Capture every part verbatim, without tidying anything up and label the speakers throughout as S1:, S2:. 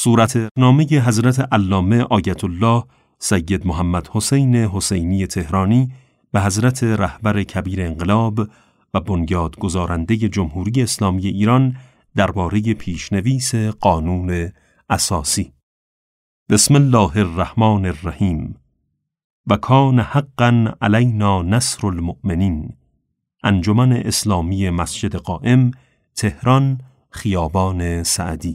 S1: صورت نامه حضرت علامه آیت الله سید محمد حسین حسینی تهرانی به حضرت رهبر کبیر انقلاب و بنیاد گذارنده جمهوری اسلامی ایران درباره پیشنویس قانون اساسی. بسم الله الرحمن الرحیم. و کان حقا علینا نصر المؤمنین. انجمن اسلامی مسجد قائم، تهران، خیابان سعدی.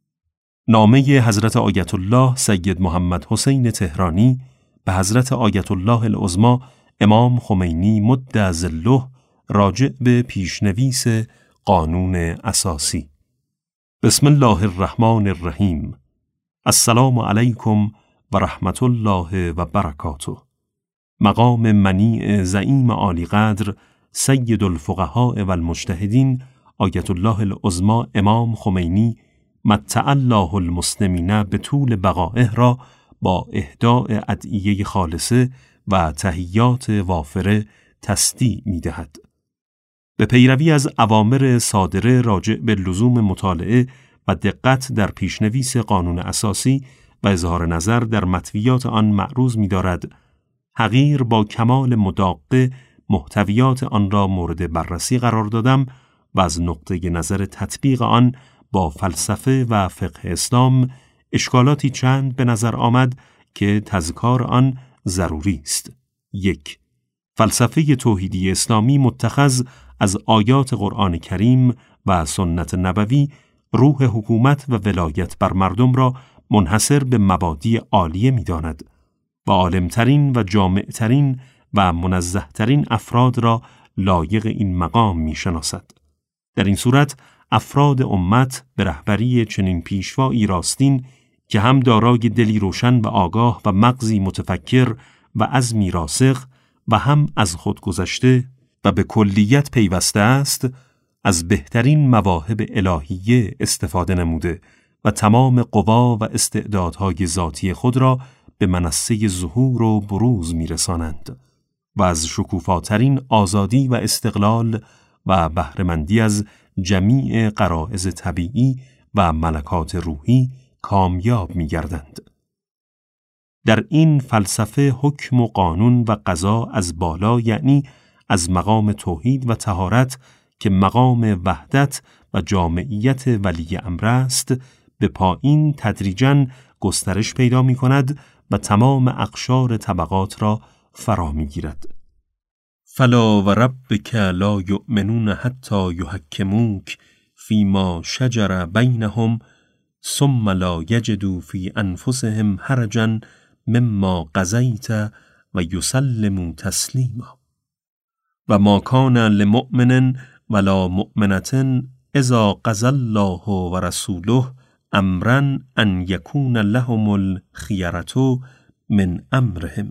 S1: نامه حضرت آیت الله سید محمد حسین تهرانی به حضرت آیت الله العظمی امام خمینی مد ظله راجع به پیشنویس قانون اساسی. بسم الله الرحمن الرحیم. السلام علیکم و رحمت الله و برکاته. مقام منیع زعیم عالی قدر سید الفقهاء و المجتهدین آیت الله العظمی امام خمینی متع الله المسلمین به طول بقائه را با اهداء ادعیه خالصه و تحیات وافره تسدیع می دهد. به پیروی از اوامر صادره راجع به لزوم مطالعه و دقت در پیشنویس قانون اساسی و اظهار نظر در مطویات آن معروض می دارد، حقیر با کمال مداقه محتویات آن را مورد بررسی قرار دادم و از نقطه نظر تطبیق آن با فلسفه و فقه اسلام اشکالاتی چند به نظر آمد که تذکار آن ضروری است. یک، فلسفه توحیدی اسلامی متخذ از آیات قرآن کریم و سنت نبوی روح حکومت و ولایت بر مردم را منحصر به مبادی عالیه می داند و عالمترین و جامعترین و منزهترین افراد را لایق این مقام می شناسد. در این صورت افراد امت به رهبری چنین پیشوایی راستین که هم دارای دلی روشن و آگاه و مغزی متفکر و عزمی راسخ و هم از خود گذشته و به کلیت پیوسته است، از بهترین مواهب الهیه استفاده نموده و تمام قوا و استعدادهای ذاتی خود را به منصه ظهور و بروز می‌رسانند و از شکوفاترین آزادی و استقلال و بهره‌مندی از جمیع غرایز طبیعی و ملکات روحی کامیاب می‌گردند. در این فلسفه حکم و قانون و قضا از بالا، یعنی از مقام توحید و طهارت که مقام وحدت و جامعیت ولی امر است، به پایین تدریجاً گسترش پیدا می‌کند و تمام اقشار طبقات را فرا می‌گیرد. فلا و ربک لا یؤمنون حتی یحکموک فیما شجر بینهم ثم لا یجدوا فی انفسهم حرجا مما قضیت و یسلموا تسلیما. و ما کان لمؤمن ولا مؤمنة اذا قضى الله و رسوله امرا ان یکون لهم الخیرة من امرهم.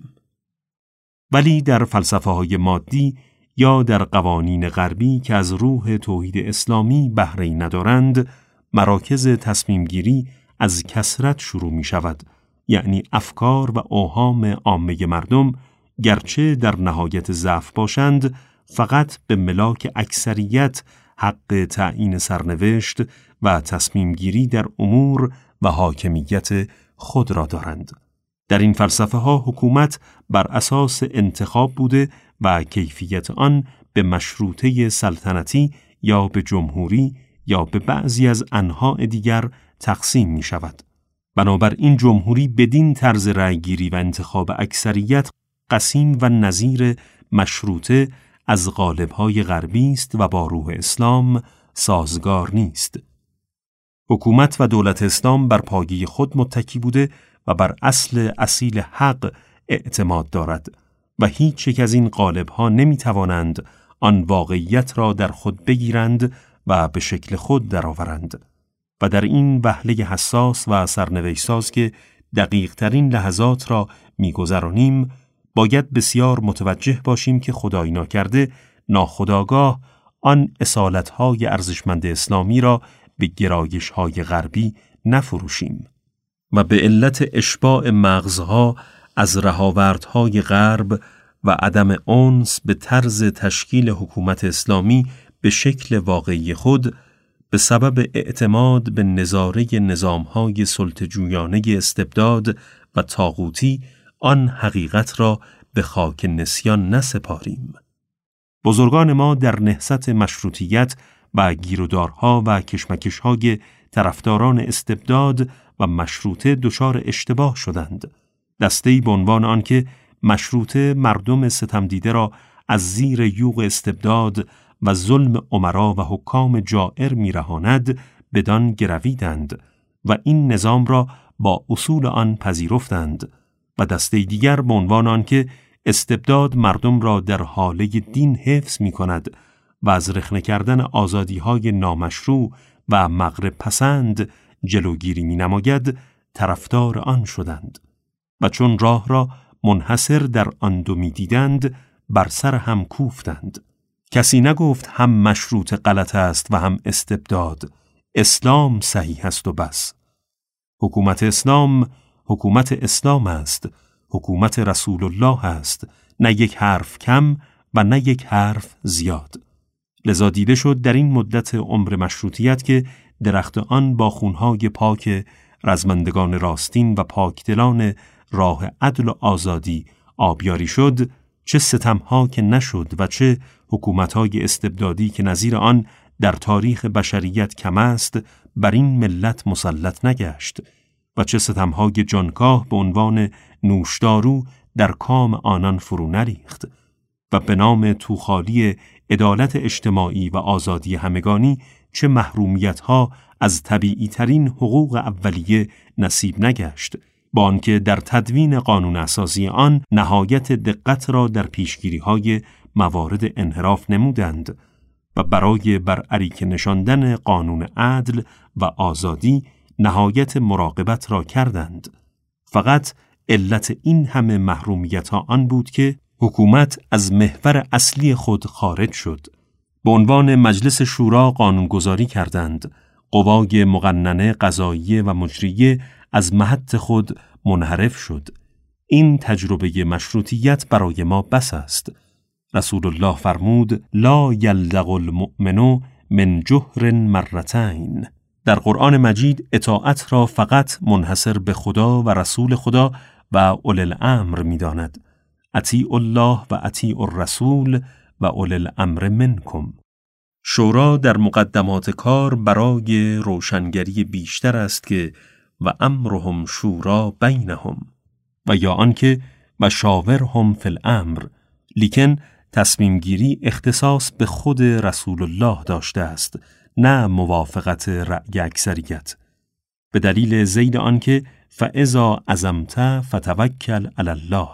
S1: ولی در فلسفه های مادی یا در قوانین غربی که از روح توحید اسلامی بهره‌ای ندارند، مراکز تصمیم گیری از کثرت شروع می شود، یعنی افکار و اوهام عامه مردم گرچه در نهایت ضعف باشند، فقط به ملاک اکثریت حق تعیین سرنوشت و تصمیم گیری در امور و حاکمیت خود را دارند. در این فلسفه ها حکومت بر اساس انتخاب بوده و کیفیت آن به مشروطه سلطنتی یا به جمهوری یا به بعضی از انواع دیگر تقسیم می شود. بنابراین جمهوری بدین طرز رأیگیری و انتخاب اکثریت قسیم و نظیر مشروطه از قالب‌های غربی است و با روح اسلام سازگار نیست. حکومت و دولت اسلام بر پایه خود متکی بوده و بر اصل اصیل حق اعتماد دارد و هیچ یک از این قالب‌ها نمی‌توانند آن واقعیت را در خود بگیرند و به شکل خود درآورند. و در این وهله حساس و سرنوشت‌ساز که دقیق‌ترین لحظات را می‌گذرانیم، باید بسیار متوجه باشیم که خدای ناکرده ناخودآگاه آن اصالت‌های ارزشمند اسلامی را به گرایش‌های غربی نفروشیم و به علت اشباع مغزها از رهاوردهای غرب و عدم انس به طرز تشکیل حکومت اسلامی به شکل واقعی خود به سبب اعتماد به نظاره نظام‌های سلطه‌جویانه استبداد و طاغوتی آن حقیقت را به خاک نسیان نسپاریم. بزرگان ما در نهضت مشروطیت و گیرودارها و کشمکش‌های طرفداران استبداد و مشروطه دچار اشتباه شدند. دسته‌ای به عنوان آنکه مشروطه مردم ستمدیده را از زیر یوغ استبداد و ظلم امرا و حکام جائر می‌رهاند بدان گرویدند و این نظام را با اصول آن پذیرفتند و دسته دیگر به عنوان آنکه استبداد مردم را در حاله دین حفظ می‌کند و از رخنه کردن آزادی‌های نامشروع و مغرب پسند جلوگیری می‌نماید طرفدار آن شدند و چون راه را منحصر در آن دو می‌دیدند بر سر هم کوفتند. کسی نگفت هم مشروط غلط است و هم استبداد، اسلام صحیح است و بس. حکومت اسلام حکومت اسلام است، حکومت رسول الله است، نه یک حرف کم و نه یک حرف زیاد. لذا دیده شد در این مدت عمر مشروطیت که درخت آن با خونهای پاک رزمندگان راستین و پاکدلان راه عدل و آزادی آبیاری شد، چه ستمها که نشد و چه حکومت‌های استبدادی که نظیر آن در تاریخ بشریت کم است بر این ملت مسلط نگشت و چه ستمهای جانکاه به عنوان نوشدارو در کام آنان فرو نریخت و به نام توخالی عدالت اجتماعی و آزادی همگانی چه محرومیت‌ها از طبیعی ترین حقوق اولیه نصیب نگشت، با آنکه در تدوین قانون اساسی آن نهایت دقت را در پیشگیری‌های موارد انحراف نمودند و برای بر اریکه نشاندن قانون عدل و آزادی نهایت مراقبت را کردند. فقط علت این همه محرومیت‌ها آن بود که حکومت از محور اصلی خود خارج شد. به عنوان مجلس شورا قانونگذاری کردند، قوای مقننه قضاییه و مجریه از محط خود منحرف شد. این تجربه مشروطیت برای ما بس است. رسول الله فرمود لا یلدغ المؤمن من جحر مرتین. در قرآن مجید اطاعت را فقط منحصر به خدا و رسول خدا و اولی الامر می داند. اطیعوا الله و اطیعوا الرسول و اولی الامر منکم. شورا در مقدمات کار برای روشنگری بیشتر است که و امرهم شورا بینهم و یا آنکه و شاورهم فی الامر، لیکن تصمیم گیری اختصاص به خود رسول الله داشته است، نه موافقت رأی اکثریت، به دلیل ذیل آنکه فاذا عزمت فتوکل علی الله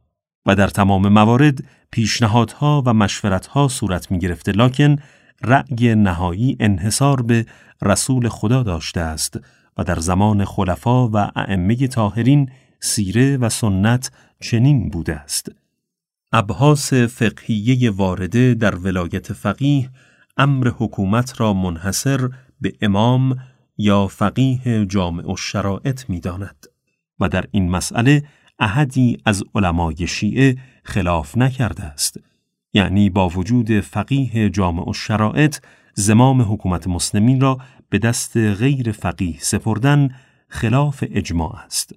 S1: و در تمام موارد پیشنهادها و مشورتها صورت می گرفته، لکن رأی نهایی انحصار به رسول خدا داشته است و در زمان خلفا و ائمه طاهرین سیره و سنت چنین بوده است. ابحاث فقهیه وارده در ولایت فقیه امر حکومت را منحصر به امام یا فقیه جامع الشرائط می داند و در این مسئله احدی از علمای شیعه خلاف نکرده است. یعنی با وجود فقیه جامع الشرائط زمام حکومت مسلمین را به دست غیر فقیه سپردن خلاف اجماع است.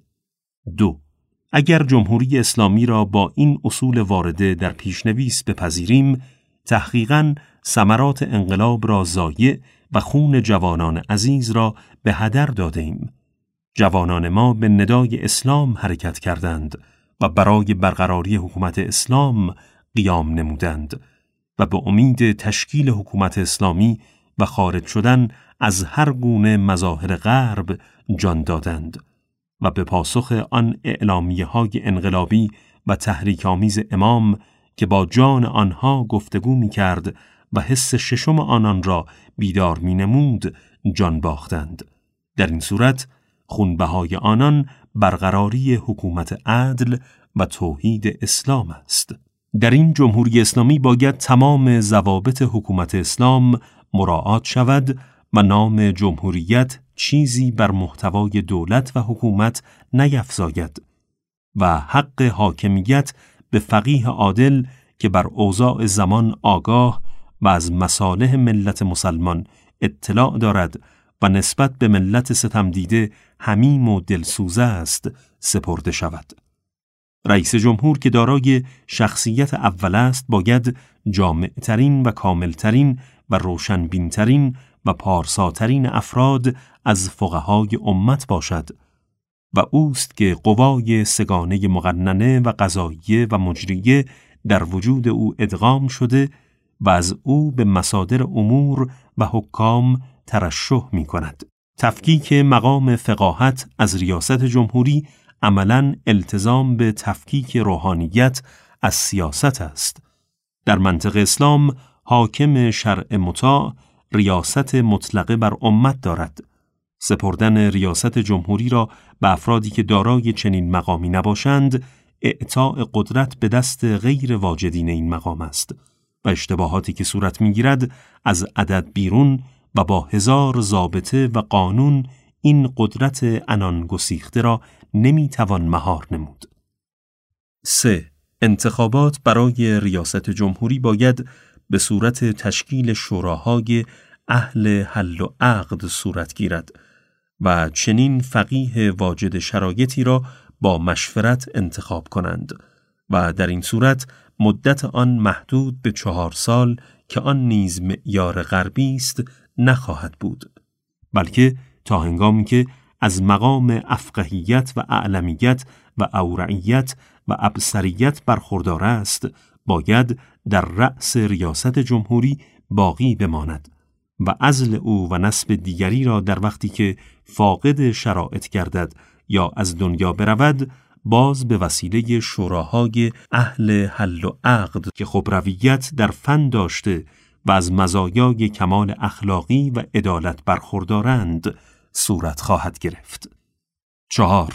S1: دو، اگر جمهوری اسلامی را با این اصول وارده در پیشنویس بپذیریم، تحقیقاً ثمرات انقلاب را ضایع و خون جوانان عزیز را به هدر دادیم. جوانان ما به ندای اسلام حرکت کردند و برای برقراری حکومت اسلام قیام نمودند و به امید تشکیل حکومت اسلامی و خارج شدن از هر گونه مظاهر غرب جان دادند و به پاسخ آن اعلامیه‌های انقلابی و تحریک‌آمیز امام که با جان آنها گفتگو می‌کرد و حس ششم آنان را بیدار می‌نمود جان باختند. در این صورت خونبهای آنان برقراری حکومت عدل و توحید اسلام است. در این جمهوری اسلامی باید تمام ضوابط حکومت اسلام مراعات شود و نام جمهوریت چیزی بر محتوای دولت و حکومت نیفزاید و حق حاکمیت به فقیه عادل که بر اوضاع زمان آگاه و از مصالح ملت مسلمان اطلاع دارد و نسبت به ملت ستم دیده حمیم و دلسوزه است سپرده شود. رئیس جمهور که دارای شخصیت اول است باید جامعترین و کاملترین و روشنبینترین و پارساترین افراد از فقهای امت باشد و اوست که قوای سگانه مقننه و قضاییه و مجریه در وجود او ادغام شده و از او به مصادر امور و حکام ترشح می کند. تفکیک مقام فقاهت از ریاست جمهوری عملاً التزام به تفکیک روحانیت از سیاست است. در منطق اسلام حاکم شرع مطاع ریاست مطلقه بر امت دارد. سپردن ریاست جمهوری را به افرادی که دارای چنین مقامی نباشند اعطاء قدرت به دست غیر واجدین این مقام است و اشتباهاتی که صورت می‌گیرد از عدد بیرون و با هزار ضابطه و قانون این قدرت عنان گسیخته را نمی‌توان مهار نمود. سه. انتخابات برای ریاست جمهوری باید به صورت تشکیل شوراهای اهل حل و عقد صورت گیرد و چنین فقیه واجد شرایطی را با مشورت انتخاب کنند و در این صورت مدت آن محدود به چهار سال که آن نیز معیار غربی است نخواهد بود، بلکه تا هنگامی که از مقام افقهیت و اعلمیت و اورعیت و ابصریت برخوردار است باید در رأس ریاست جمهوری باقی بماند و عزل او و نصب دیگری را در وقتی که فاقد شرایط گردد یا از دنیا برود باز به وسیله شوراهای اهل حل و عقد که خبرویت در فن داشته و از مزایای کمال اخلاقی و عدالت برخوردارند صورت خواهد گرفت. چهار.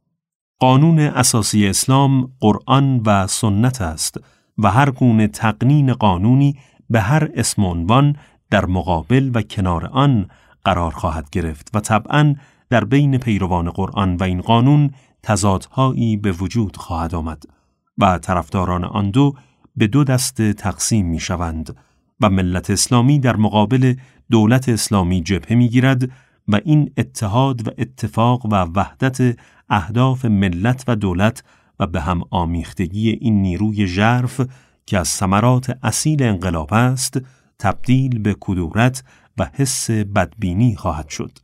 S1: قانون اساسی اسلام قرآن و سنت است و هر گونه تقنین قانونی به هر اسم و عنوان در مقابل و کنار آن قرار خواهد گرفت و طبعاً در بین پیروان قرآن و این قانون تضادهایی به وجود خواهد آمد و طرفداران آن دو به دو دسته تقسیم می شوند و ملت اسلامی در مقابل دولت اسلامی جبهه می گیرد و این اتحاد و اتفاق و وحدت اهداف ملت و دولت و به هم آمیختگی این نیروی ژرف که از ثمرات اصیل انقلاب است تبدیل به کدورت و حس بدبینی خواهد شد.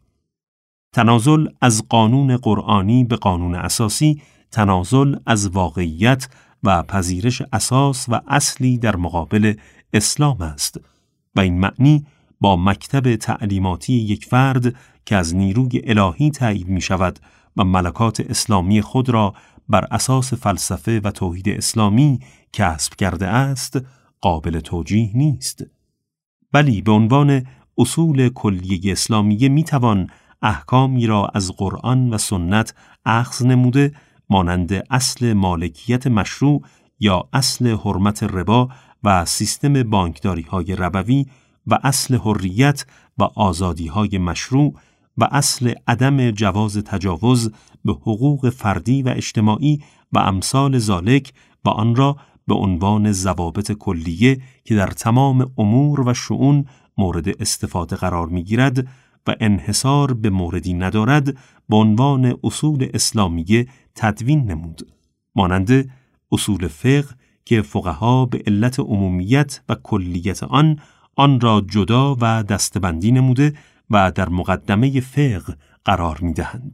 S1: تنازل از قانون قرآنی به قانون اساسی تنازل از واقعیت و پذیرش اساس و اصلی در مقابل اسلام است و این معنی با مکتب تعلیماتی یک فرد که از نیروی الهی تایید می شود و ملکات اسلامی خود را بر اساس فلسفه و توحید اسلامی کسب کرده است قابل توجیه نیست، ولی به عنوان اصول کلیه اسلامیه می توان احکامی را از قرآن و سنت اخذ نموده مانند اصل مالکیت مشروع یا اصل حرمت ربا و سیستم بانکداری های ربوی و اصل حریت و آزادی های مشروع و اصل عدم جواز تجاوز به حقوق فردی و اجتماعی و امثال ذالک و آن را به عنوان ضوابط کلیه که در تمام امور و شؤون مورد استفاده قرار می‌گیرد و انحصار به موردی ندارد به عنوان اصول اسلامیه تدوین نمود، مانند اصول فقه که فقها به علت عمومیت و کلیت آن آن را جدا و دستبندی نموده و در مقدمه فقه قرار می‌دهند.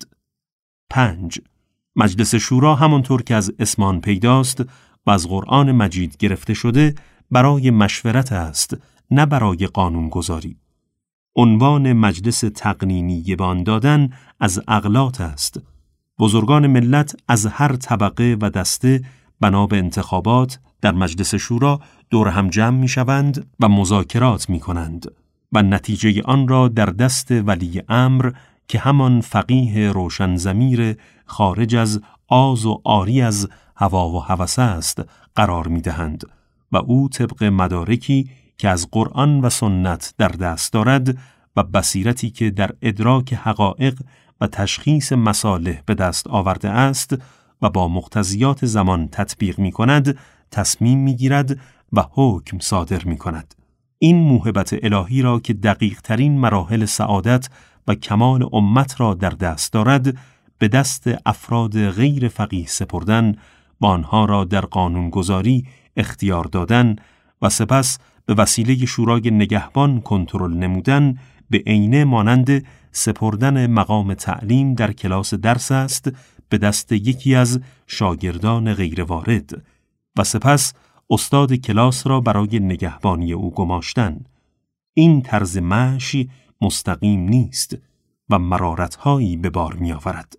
S1: پنج. مجلس شورا همانطور که از اسمان پیداست و از قرآن مجید گرفته شده برای مشورت است نه برای قانون گذاری. عنوان مجلس تقنینی به آن دادن از اغلاط است. بزرگان ملت از هر طبقه و دسته بنا به انتخابات در مجلس شورا دور هم جمع می شوند و مذاکرات می کنند و نتیجه آن را در دست ولی امر که همان فقیه روشن ضمیر خارج از آز و آری از هوا و هوس است قرار می دهند و او طبق مدارکی که از قرآن و سنت در دست دارد و بصیرتی که در ادراک حقایق و تشخیص مصالح به دست آورده است و با مقتضیات زمان تطبیق می کند تصمیم می گیرد و حکم صادر می کند این موهبت الهی را که دقیق ترین مراحل سعادت و کمال امت را در دست دارد به دست افراد غیر فقیه سپردن و آنها را در قانونگذاری اختیار دادن و سپس به وسیله شورای نگهبان کنترل نمودن به عینه مانند سپردن مقام تعلیم در کلاس درس است به دست یکی از شاگردان غیر وارد و سپس استاد کلاس را برای نگهبانی او گماشتن. این طرز مشی مستقیم نیست و مرارت‌هایی به بار می‌آورد.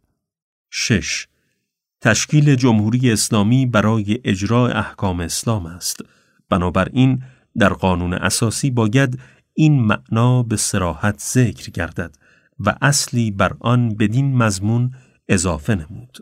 S1: شش. تشکیل جمهوری اسلامی برای اجرای احکام اسلام است. بنابراین در قانون اساسی باید این معنا به صراحت ذکر گردد و اصلی بر آن بدین مضمون اضافه نمود.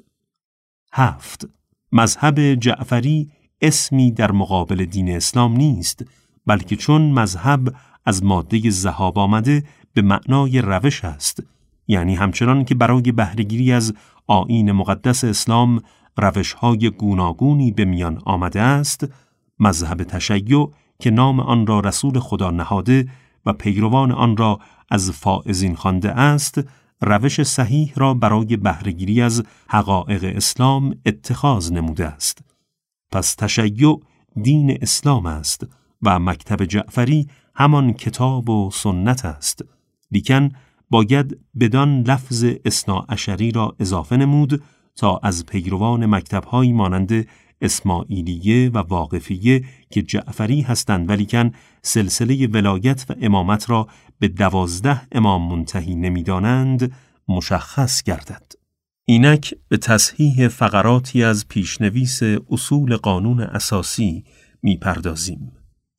S1: هفت. مذهب جعفری اسمی در مقابل دین اسلام نیست، بلکه چون مذهب از ماده ذهاب آمده به معنای روش است، یعنی همچنان که برای بهره‌گیری از آیین مقدس اسلام روش‌های گوناگونی به میان آمده است، مذهب تشیع که نام آن را رسول خدا نهاده و پیروان آن را از فائزین خوانده است، روش صحیح را برای بهره‌گیری از حقایق اسلام اتخاذ نموده است. پس تشیع دین اسلام است و مکتب جعفری همان کتاب و سنت است، لیکن باید بدان لفظ اثناعشری را اضافه نمود تا از پیروان مکتب‌هایی مانند اسماعیلیه و واقفیه که جعفری هستند ولیکن سلسله ولایت و امامت را به دوازده امام منتهی نمی‌دانند مشخص گردد. اینک به تصحیح فقراتی از پیشنویس اصول قانون اساسی می‌پردازیم.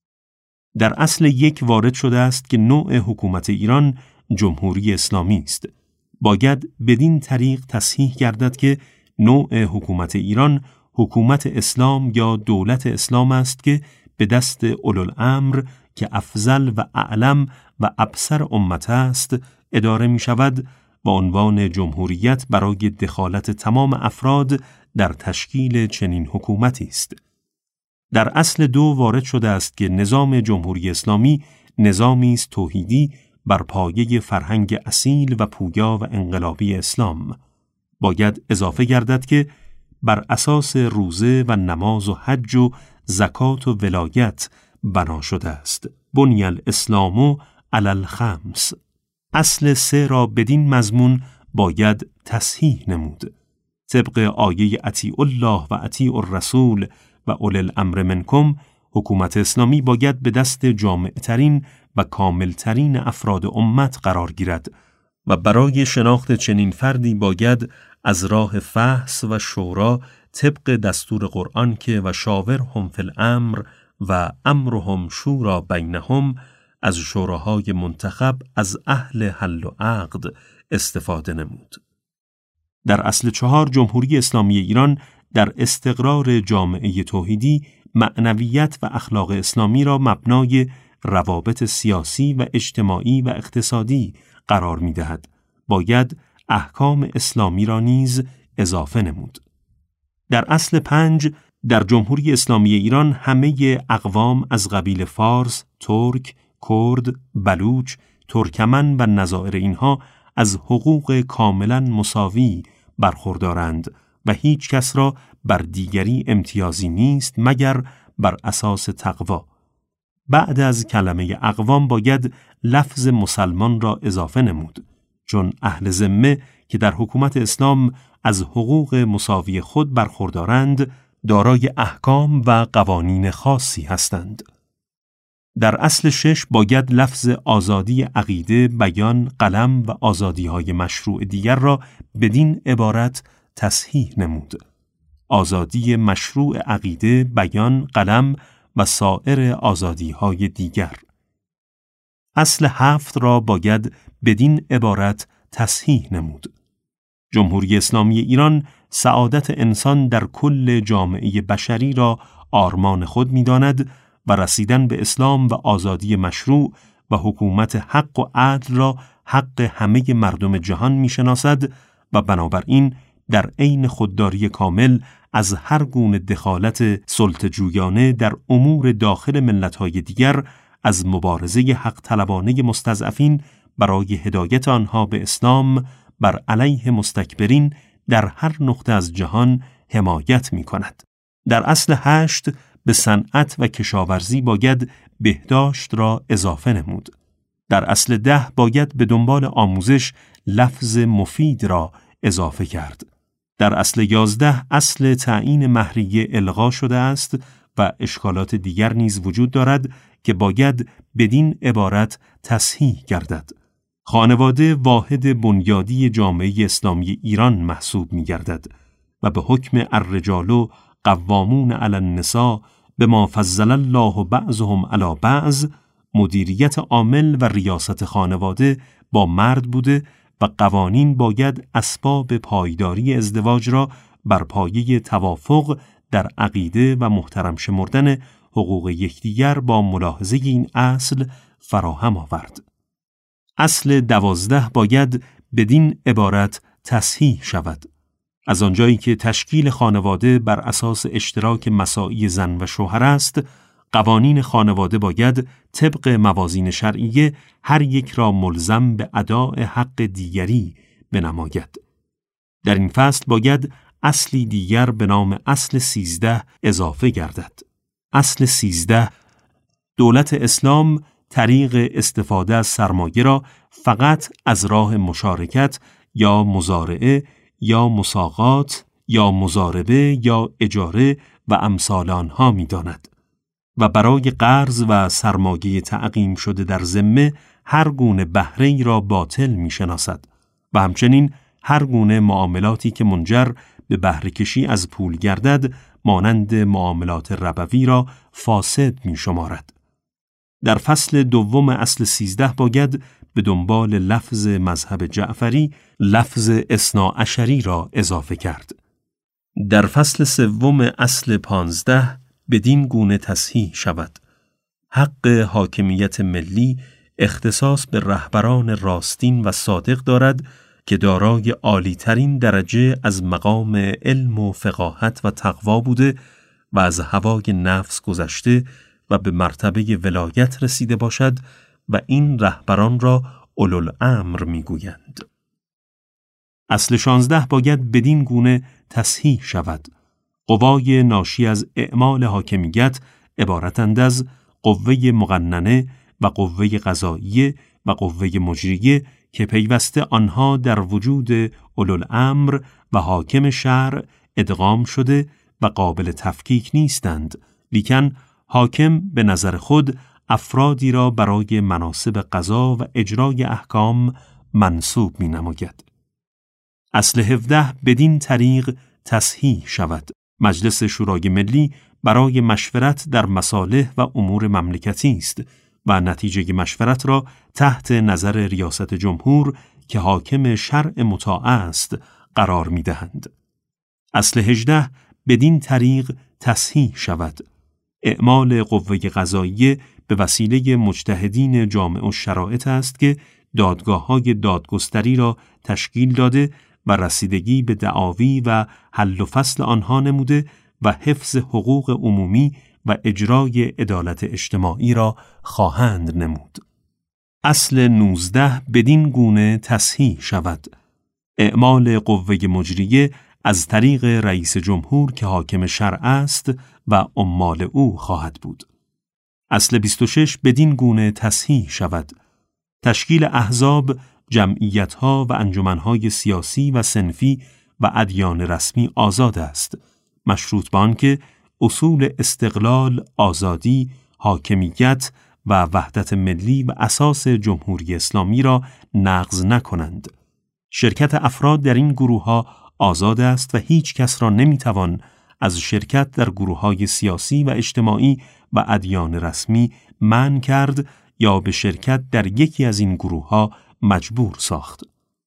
S1: در اصل یک وارد شده است که نوع حکومت ایران جمهوری اسلامی است. باید بدین طریق تصحیح گردد که نوع حکومت ایران حکومت اسلام یا دولت اسلام است که به دست اولوالامر که افضل و اعلم و ابصر امت است اداره می شود و عنوان جمهوریت برای دخالت تمام افراد در تشکیل چنین حکومتی است. در اصل دو وارد شده است که نظام جمهوری اسلامی نظامی است توحیدی بر پایه فرهنگ اصیل و پویا و انقلابی اسلام. باید اضافه گردد که بر اساس روزه و نماز و حج و زکات و ولایت بنا شده است. بنی الاسلام علی الخمس. اصل سه را بدین مضمون باید تصحیح نمود. طبق آیه اطیعوا الله و اطیعوا الرسول و اولی الامر منکم، حکومت اسلامی باید به دست جامع‌ترین و کاملترین افراد امت قرار گیرد و برای شناخت چنین فردی باید از راه فحص و شورا طبق دستور قرآن که و شاورهم فی الامر و امرهم شورا بینهم از شوراهای منتخب از اهل حل و عقد استفاده نمود. در اصل چهار جمهوری اسلامی ایران در استقرار جامعه توحیدی معنویت و اخلاق اسلامی را مبنای روابط سیاسی و اجتماعی و اقتصادی قرار می دهد. باید احکام اسلامی را نیز اضافه نمود. در اصل پنج در جمهوری اسلامی ایران همه اقوام از قبیل فارس، ترک، کرد، بلوچ، ترکمن و نظائر اینها از حقوق کاملا مساوی برخوردارند و هیچ کس را بر دیگری امتیازی نیست مگر بر اساس تقوا. بعد از کلمه اقوام باید لفظ مسلمان را اضافه نمود، چون اهل ذمه که در حکومت اسلام از حقوق مساوی خود برخوردارند دارای احکام و قوانین خاصی هستند. در اصل شش باید لفظ آزادی عقیده، بیان، قلم و آزادی‌های مشروع دیگر را بدین عبارت تصحیح نمود: آزادی مشروع عقیده، بیان، قلم و سایر آزادی‌های دیگر. اصل هفت را باید بدین عبارت تصحیح نمود: جمهوری اسلامی ایران سعادت انسان در کل جامعه بشری را آرمان خود می‌داند و رسیدن به اسلام و آزادی مشروع و حکومت حق و عدل را حق همه مردم جهان می‌شناسد و بنابراین در عین خودداری کامل از هر گونه دخالت سلطه‌جویانه در امور داخل ملت‌های دیگر از مبارزه حق طلبانه مستضعفین برای هدایت آنها به اسلام بر علیه مستکبرین در هر نقطه از جهان حمایت می کند. در اصل هشت به صنعت و کشاورزی باید بهداشت را اضافه نمود. در اصل ده باید به دنبال آموزش لفظ مفید را اضافه کرد. در اصل یازده اصل تعیین مهریه الغا شده است و اشکالات دیگر نیز وجود دارد که باید بدین عبارت تصحیح گردد. خانواده واحد بنیادی جامعه اسلامی ایران محسوب می گردد و به حکم الرجال قوامون علی النساء بما فضل الله بعضهم علی بعض مدیریت عامل و ریاست خانواده با مرد بوده و قوانین باید اسباب پایداری ازدواج را بر پایه توافق در عقیده و محترم شمردن حقوق یکدیگر با ملاحظه این اصل فراهم آورد. اصل دوازده باید بدین عبارت تصحیح شود. از آنجایی که تشکیل خانواده بر اساس اشتراک مساعی زن و شوهر است، قوانین خانواده باید طبق موازین شرعیه هر یک را ملزم به اداء حق دیگری بنماید. در این فصل باید اصلی دیگر به نام اصل سیزده اضافه گردد. اصل سیزده، دولت اسلام طریق استفاده از سرمایه را فقط از راه مشارکت یا مزارعه یا مساقات یا مزاربه یا اجاره و امثال آنها می داند و برای قرض و سرمایه تعقیم شده در ذمه هر گونه بهره‌ای را باطل می شناسد و همچنین هر گونه معاملاتی که منجر به بهره کشی از پول گردد مانند معاملات ربوی را فاسد می شمارد. در فصل دوم اصل سیزده باید به دنبال لفظ مذهب جعفری لفظ اثناعشری را اضافه کرد. در فصل سوم اصل پانزده بدین گونه تصحیح شود: حق حاکمیت ملی اختصاص به رهبران راستین و صادق دارد که دارای عالی‌ترین درجه از مقام علم و فقاهت و تقوا بوده و از هوای نفس گذشته و به مرتبه ولایت رسیده باشد و این رهبران را اولوالامر می‌گویند. اصل شانزده باید بدین گونه تصحیح شود: قوای ناشی از اعمال حاکمیت عبارتند از قوه مقننه و قوه قضاییه و قوه مجریه که پیوسته آنها در وجود اولوالامر و حاکم شرع ادغام شده و قابل تفکیک نیستند، لیکن حاکم به نظر خود افرادی را برای مناصب قضا و اجرای احکام منصوب می نماید. اصل هفده بدین طریق تصحیح شود: مجلس شورای ملی برای مشورت در مصالح و امور مملکتی است و نتیجه مشورت را تحت نظر ریاست جمهور که حاکم شرع مطاع است قرار می دهند. اصل هجده بدین طریق تصحیح شود: اعمال قوه قضاییه به وسیله مجتهدین جامع الشرائط است که دادگاه‌های دادگستری را تشکیل داده و رسیدگی به دعاوی و حل و فصل آنها نموده و حفظ حقوق عمومی و اجرای عدالت اجتماعی را خواهند نمود. اصل نوزده بدین گونه تصحیح شود: اعمال قوه مجریه از طریق رئیس جمهور که حاکم شرع است و عمال او خواهد بود. اصل بیست و شش بدین گونه تصحیح شود: تشکیل احزاب، جمعیت‌ها و انجمن‌های سیاسی و صنفی و ادیان رسمی آزاد است، مشروط به آنکه اصول استقلال، آزادی، حاکمیت و وحدت ملی و اساس جمهوری اسلامی را نقض نکنند. شرکت افراد در این گروه‌ها آزاد است و هیچ کس را نمی‌توان از شرکت در گروه‌های سیاسی و اجتماعی و ادیان رسمی منع کرد یا به شرکت در یکی از این گروه‌ها مجبور ساخت.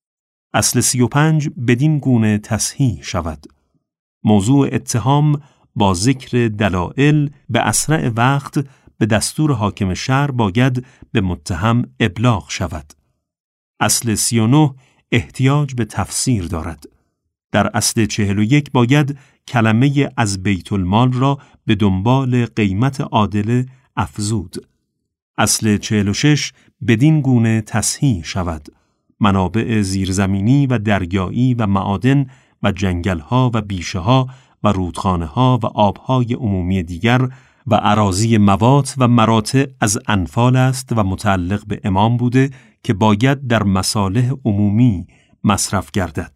S1: اصل سی و پنج بدین گونه تصحیح شود: موضوع اتهام با ذکر دلائل به اسرع وقت به دستور حاکم شرع باید به متهم ابلاغ شود. اصل سی و نه احتیاج به تفسیر دارد. در اصل چهل و یک باید کلمه از بیت المال را به دنبال قیمت عادل افزود. اصل چهل و شش بدین گونه تصحیح شود: منابع زیرزمینی و دریایی و معادن و جنگل‌ها و بیشه‌ها و رودخانه‌ها و آب‌های عمومی دیگر و اراضی موات و مراتع از انفال است و متعلق به امام بوده که باید در مصالح عمومی مصرف گردد.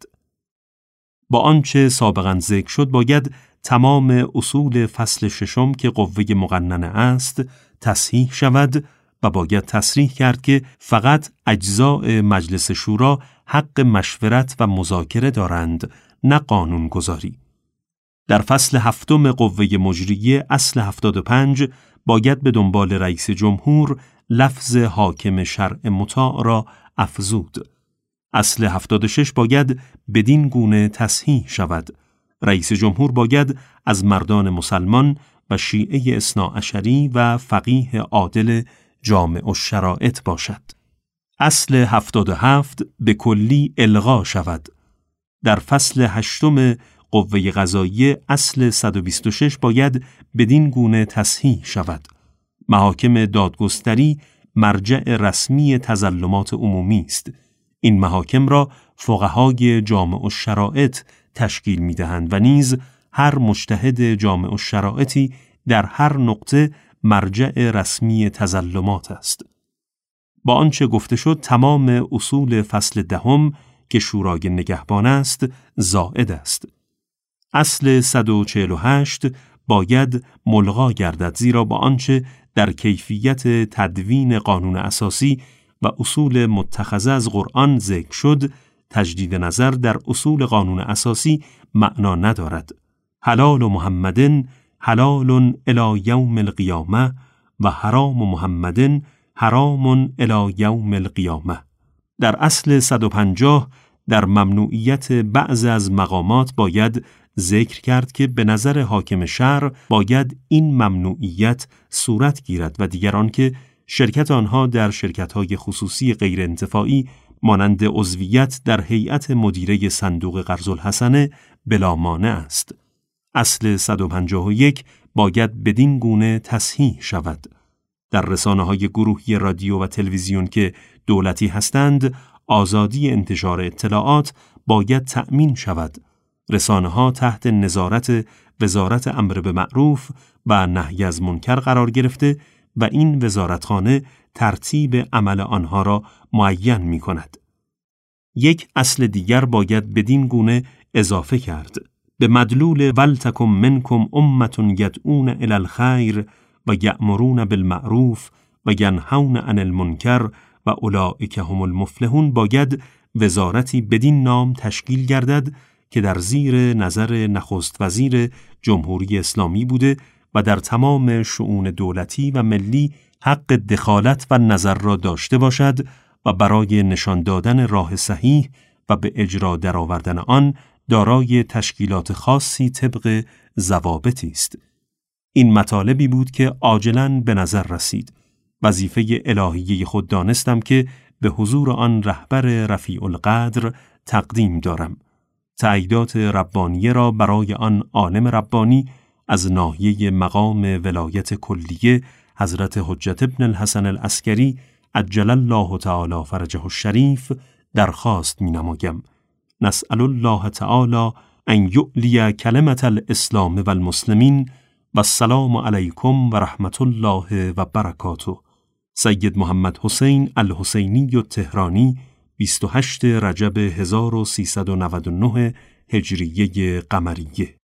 S1: با آنچه سابقاً ذکر شد باید تمام اصول فصل ششم که قوه مقننه است تصحیح شود و باید تصریح کرد که فقط اجزاء مجلس شورا حق مشورت و مذاکره دارند، نه قانون گذاری. در فصل هفتم قوه مجریه اصل هفتاد و پنج باید به دنبال رئیس جمهور لفظ حاکم شرع مطاع را افزود. اصل هفتاد و شش باید بدین گونه تصحیح شود: رئیس جمهور باید از مردان مسلمان و شیعه اثناعشری و فقیه عادل جامع الشرائط باشد. اصل هفتاد و هفت به کلی الغا شود. در فصل هشتم قوه قضاییه اصل صد و بیست و شش باید بدین گونه تصحیح شود: محاکم دادگستری مرجع رسمی تظلمات عمومی است. این محاکم را فقهای جامع الشرائط تشکیل می‌دهند و نیز هر مجتهد جامع الشرائطی در هر نقطه مرجع رسمی تظلمات است. با آنچه گفته شد تمام اصول فصل دهم که شورای نگهبان است زائد است. اصل صد و چهل و هشت باید ملغا گردد، زیرا با آنچه در کیفیت تدوین قانون اساسی و اصول متخذه از قرآن ذکر شد، تجدید نظر در اصول قانون اساسی معنا ندارد. حلال محمدن حلال الی یوم القیامه و حرام محمدن حرام الی یوم القیامه. در اصل صد و پنجاه در ممنوعیت بعض از مقامات باید ذکر کرد که به نظر حاکم شرع باید این ممنوعیت صورت گیرد و دیگران که شرکت آنها در شرکت‌های خصوصی غیر انتفاعی مانند عضویت در هیئت مدیره صندوق قرض الحسنه بلا مانع است. اصل صد و پنجاه و یک باید بدین گونه تصحیح شود: در رسانه‌های گروهی رادیو و تلویزیون که دولتی هستند آزادی انتشار اطلاعات باید تأمین شود. رسانه‌ها تحت نظارت وزارت امر به معروف و نهی از منکر قرار گرفته و این وزارتخانه ترتیب عمل آنها را معین می کند. یک اصل دیگر باید بدین گونه اضافه کرد: به مدلول ولتکم منکم امة یدعون الی الخیر و یأمرون بالمعروف و ینهون عن المنکر و اولئک هم المفلحون باید وزارتی بدین نام تشکیل گردد که در زیر نظر نخست وزیر جمهوری اسلامی بوده و در تمام شؤون دولتی و ملی حق دخالت و نظر را داشته باشد و برای نشان دادن راه صحیح و به اجرا درآوردن آن دارای تشکیلات خاصی طبق ضوابطی است. این مطالبی بود که عاجلاً به نظر رسید. وظیفه الهیه خود دانستم که به حضور آن رهبر رفیع القدر تقدیم دارم. تأییدات ربانیه را برای آن عالم ربانی از ناحیه مقام ولایت کلیه حضرت حجت ابن الحسن العسکری عجل الله تعالی فرجه الشریف درخواست می نمایم. نسأل الله تعالی ان یعلی کلمت الاسلام و المسلمین و السلام علیکم و رحمت الله و برکاته. سید محمد حسین الحسینی التهرانی بیست و هشتم رجب هزار و سیصد و نود و نه هجریه قمریه.